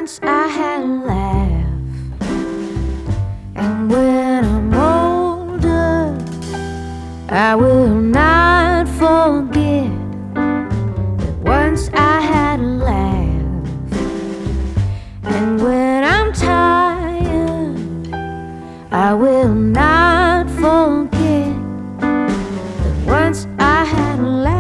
once I had a laugh. And when I'm older, I will not forget that once I had a laugh. And when I'm tired, I will not forget that once I had a laugh.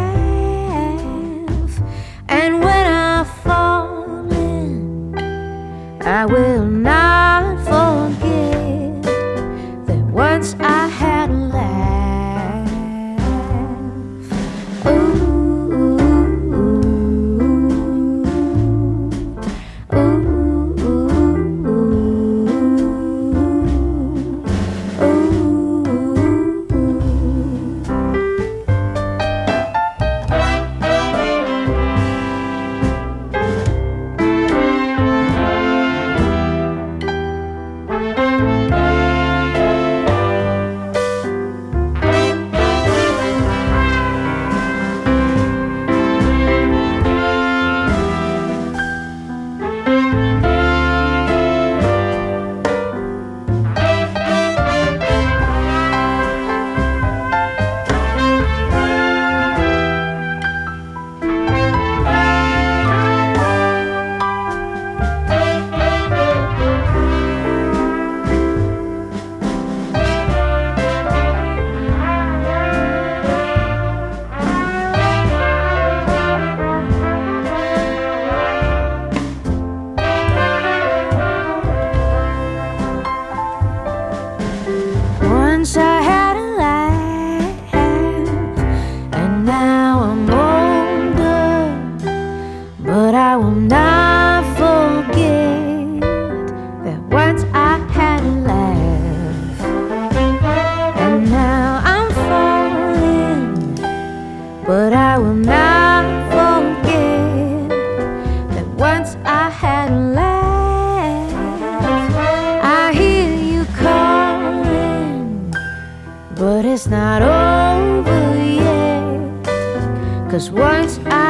And when I fall in, I will not forget that once I had a laugh. Ooh, ooh, ooh, once I had a laugh, and now I'm older, but I will not forget that once I had a laugh. And now I'm falling, but I will not forget that once I had a laugh. I hear you calling, but it's not over yet, 'cause once I